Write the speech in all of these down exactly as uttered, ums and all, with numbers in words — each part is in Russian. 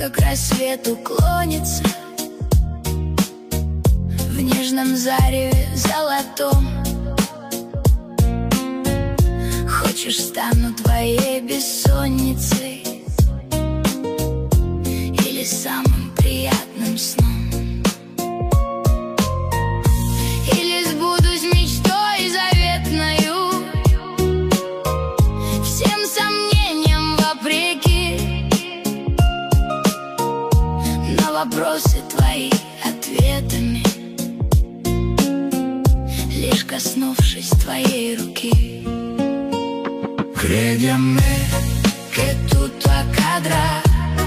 только к рассвету клонится в нежном зареве золотом. Хочешь, стану твоей бессонницей или самым приятным сном, или сбудусь мечтой заветною, всем сомнениям вопреки. Но вопросы твои ответами, лишь коснувшись твоей руки. Crediami che tutto accadrà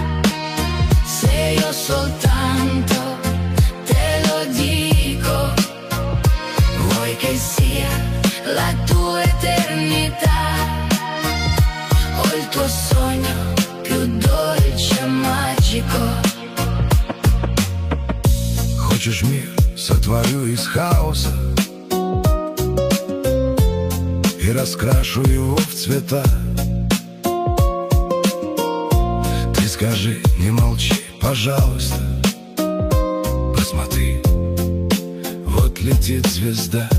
se io soltanto te lo dico. Vuoi che sia la tua eternità o il tuo sogno più dolce e magico? Хочешь, мир сотворю из хаоса и раскрашу его в цвета? Ты скажи, не молчи, пожалуйста. Посмотри, вот летит звезда.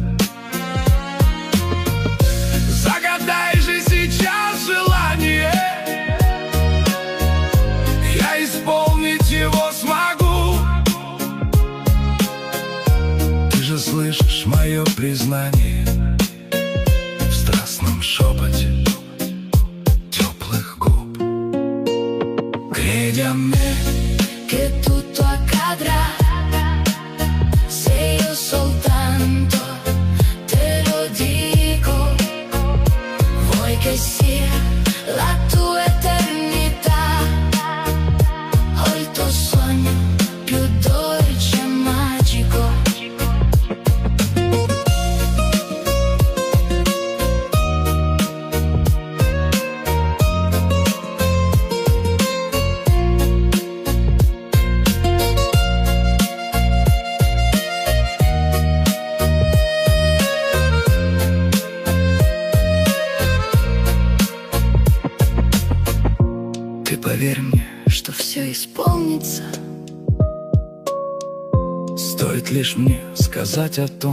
Загадай же сейчас желание, я исполнить его смогу. Ты же слышишь мое признание в страстном шепоте теплых губ. Crediami che tutto accadrà se io soltanto te lo dico. Vuoi che sia la tua eternità o il tuo sogno più dolce e magico? Ты поверь мне, что все исполнится, Стоит лишь мне сказать о том.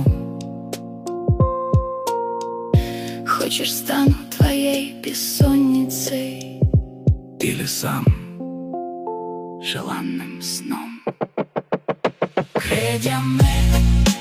хочешь, стану твоей бессонницей Или сам желанным сном. Crediami